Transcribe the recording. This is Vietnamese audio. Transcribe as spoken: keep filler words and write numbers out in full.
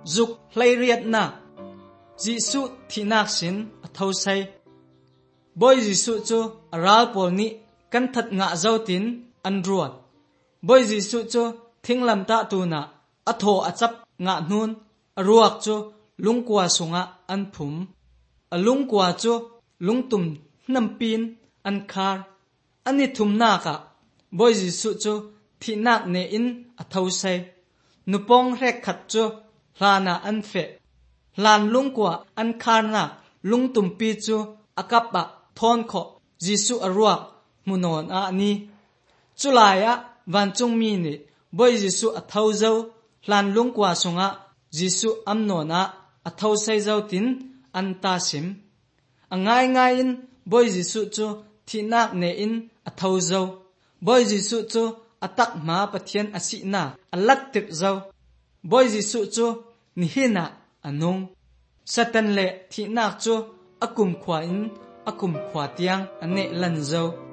dục hlei riat na Jisu thinak sin athau sai boy Jisu chu aral pol ni kan that nga zautin an ruat boy Jisu chu thinglam ta tu na atho achap nga nun aruak chu lungkwa sunga an phum alungkwa chu lungtum nampin an khar ani thumna ka boy Jisu chu thinak ne in athau sai nupong rek khat chu hlana an fe hlan lungkwa an khar na lungtum pi chu akapa thon kho Jisu aruak munon a ni chulaya wanchung mi ni boy Jisu athau zo hlan lungkwa sunga Jisu amnona athau sai zo tin an ta sim angai ngai in boy Jisu chu thinak ne in athau zo boy Jisu chu atak ma pathian asina alat tip zo boy Jisu chu nihina anung satan le thinak chu akum khwa in akum khwa tiang ane lan zo